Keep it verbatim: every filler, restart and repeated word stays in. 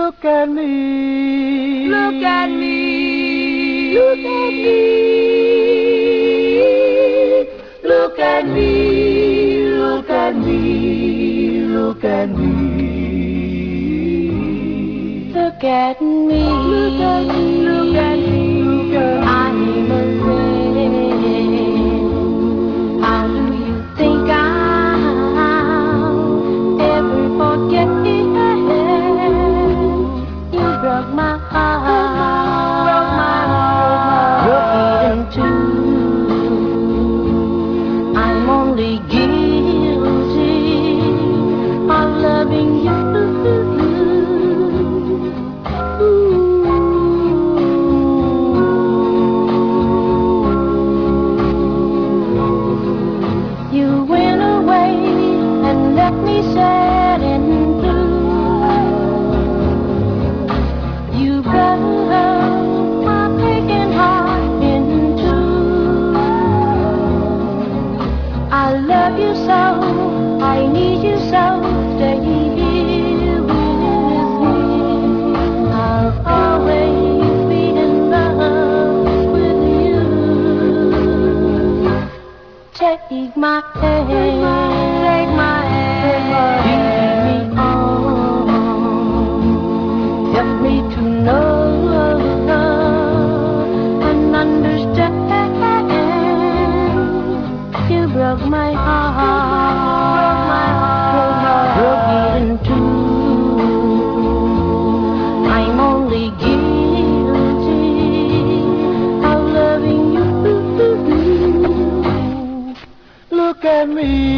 Look at me. Look at me. Look at me. Look at me. Look at me. Look at me. Look at me. Look at me. Look at me. Look at me. I'm a wreck. How do you think I'll ever forget it? You broke my heart. Broke my heart. Broke it in two. I'm only guilty of loving you. You went away and left me sad and blue. You broke my aching heart in two. I love you so, I need you so, stay here with me. I'll always be in love with you. Take my hand, take my hand, lead me on, help me to know and understand. You broke my heart, broke my heart, broke it in two. I'm only guilty of loving you. Look at me.